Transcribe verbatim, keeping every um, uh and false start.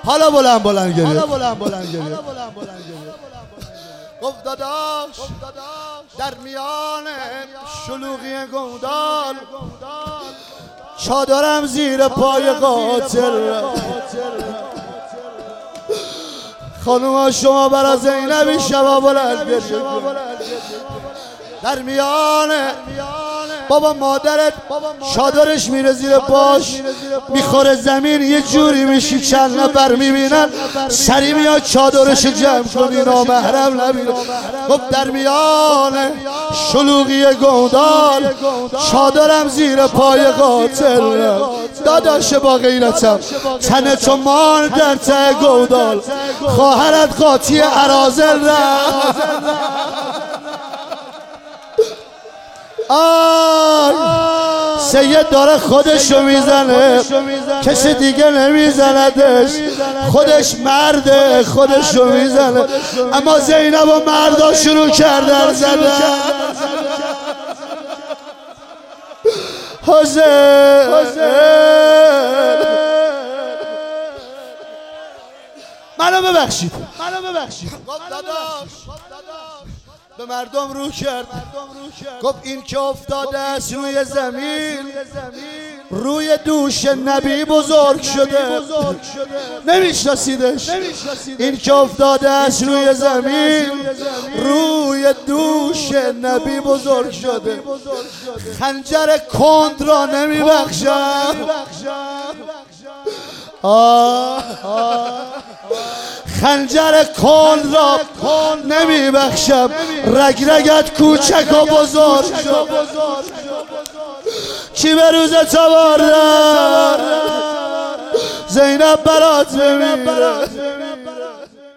حالا بلند بلند گریه حالا بلند بلند گریه گفت داداش در میان شلوغی گودال چادرم زیر پای قاتل خانوما شما برای زینبی شبا بلند گریه در میان بابا مادرت چادرش میره زیر پاش میخوره زمین یه جوری میشی چند نفر میبینن سری میاد چادرش جمع کنی نامحرم نبینه. گفت در میان شلوغی گودال چادرم زیر پای قاتل داداش با غیرتم تن تو مان در ته گودال خواهرت قاطی اراذل رفت. آی سید داره خودشو میزنه کسی دیگه نمیزندش خودش مرده خودشو میزنه اما زینب و مردا شروع کردن زدن. حسین منو ببخشید منو ببخشید به مردم رو کرد گفت این که افتاده است روی زمین روی دوش نبی بزرگ شده نمیشناسیدش. این که افتاده است روی زمین روی دوش نبی بزرگ شده خنجر کند را نمیبخشم. آه خنجر کند را نمیبخشم رگ رگت کوچک و بزرگ شد. کی به روز تو بردن زینب برات بمیره.